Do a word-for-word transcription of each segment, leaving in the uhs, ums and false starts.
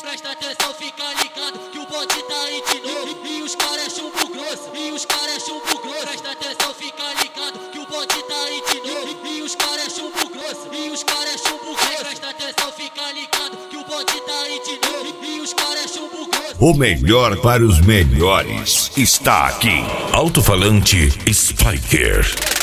Presta atenção, fica ligado que o bonde tá aí de novo. E os cara é chumbo grosso, e os cara é chumbo grosso. Presta atenção, fica ligado que o bonde tá aí de novo. E os cara é chumbo grosso, e os cara é chumbo grosso. Presta atenção, fica ligado que o bonde tá aí de novo. E os cara é chumbo grosso. O melhor para os melhores está aqui. Alto-falante Spiker.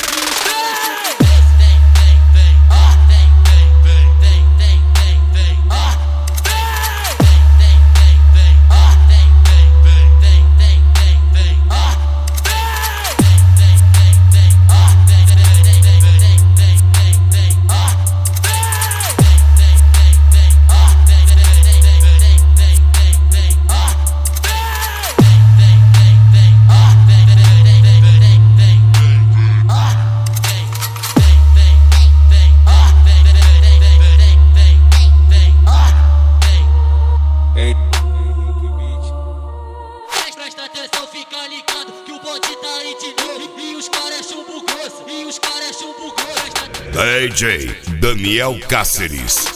Presta atenção, fica ligado que o bonde tá aí de novo. E os cara é chumbo grosso, e os cara é chumbo grosso. D J Daniel Cáceres.